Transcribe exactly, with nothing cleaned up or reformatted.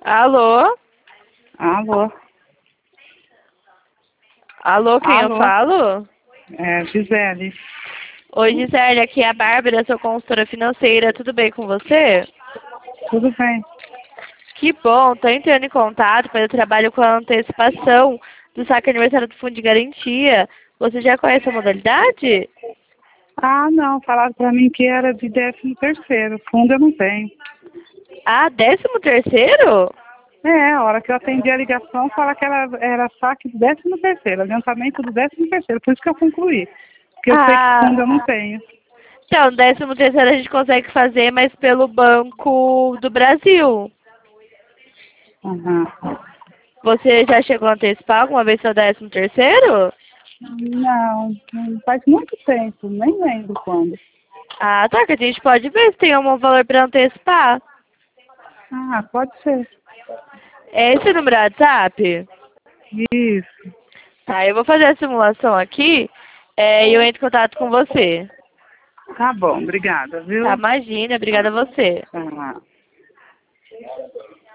Alô? Alô? Alô, quem eu Alô? falo? É, Gisele. Oi, Gisele, aqui é a Bárbara, sou consultora financeira, tudo bem com você? Tudo bem? Que bom, tô entrando em contato, pois eu trabalho com a antecipação do saque aniversário do Fundo de Garantia. Você já conhece a modalidade? Ah, não. Falaram pra mim que era de décimo terceiro. Fundo eu não tenho. Ah, décimo terceiro? É, a hora que eu atendi a ligação, fala que era, era saque do décimo terceiro, adiantamento do décimo terceiro. Por isso que eu concluí. Porque eu sei que Ah, fundo eu não tenho. então, décimo terceiro a gente consegue fazer, mas pelo Banco do Brasil. Aham. Você já chegou a antecipar alguma vez seu décimo terceiro? Não, não faz muito tempo, nem lembro quando. Ah, tá, que a gente pode ver se tem algum valor para antecipar. Ah, pode ser. É esse o número do WhatsApp? Isso. Tá, eu vou fazer a simulação aqui é, e eu entro em contato com você. Tá bom, obrigada, Tá, viu? imagina, obrigada a você. Ah.